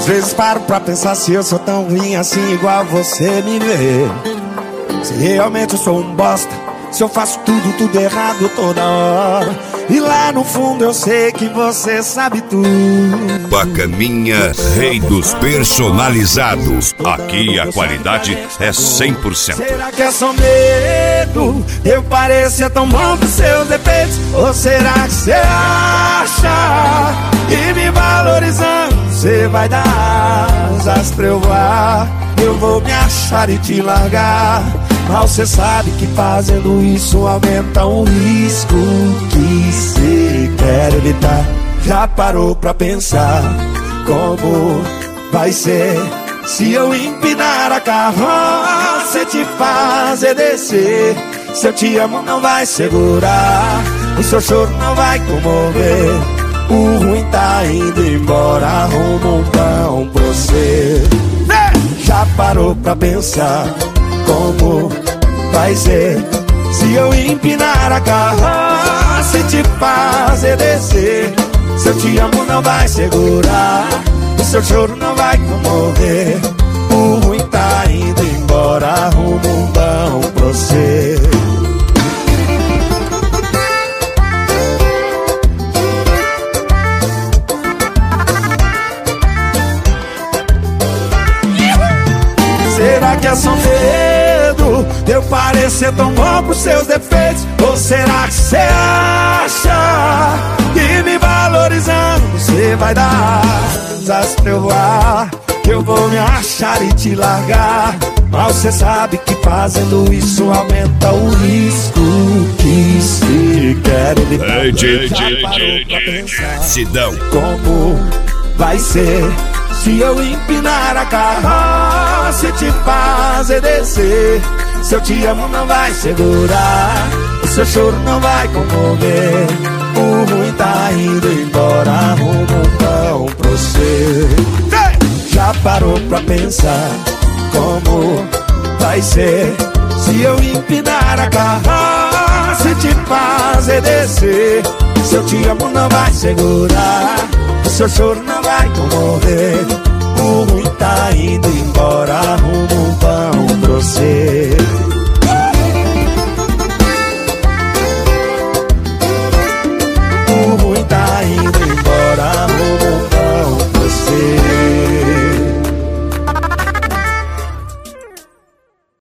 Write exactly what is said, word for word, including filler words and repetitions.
Às vezes paro pra pensar se eu sou tão ruim assim igual você me vê. Se realmente eu sou um bosta, se eu faço tudo, tudo errado toda hora. E lá no fundo eu sei que você sabe tudo. Bacaninha, rei dos personalizados. Aqui a qualidade é cem por cento. Será que é só medo? Eu parecer tão bom com seus defeitos? Ou será que você acha que me valorizando você vai dar asas pra eu voar? Eu vou me achar e te largar. Mal cê sabe que fazendo isso aumenta o risco que cê quer evitar. Já parou pra pensar como vai ser se eu empinar a carroça e te fazer descer? Se eu te amo não vai segurar, o seu choro não vai comover. O ruim tá indo embora, arruma um pão pra você. Já parou pra pensar como vai ser se eu empinar a carroça e te fazer descer? Se eu te amo não vai segurar, o seu choro não vai comover. O ruim tá indo embora, arruma um pão pra você. Será que é só medo de eu parecer tão bom pros seus defeitos? Ou será que você acha que me valorizando você vai dar asas pra eu voar? Que eu vou me achar e te largar. Mal cê sabe que fazendo isso aumenta o risco que se quer evitar. Ei, DJ, DJ, DJ, Sidão. Como vai ser se eu empinar a carroça e te fazer descer? Se eu te amo não vai segurar, o seu choro não vai comover. O ruim tá indo embora, arruma um pão pra você. Já parou pra pensar como vai ser se eu empinar a carroça e te fazer descer? Se eu te amo não vai segurar, o seu choro não vai comover. O ruim tá indo embora, arruma um pão pra você.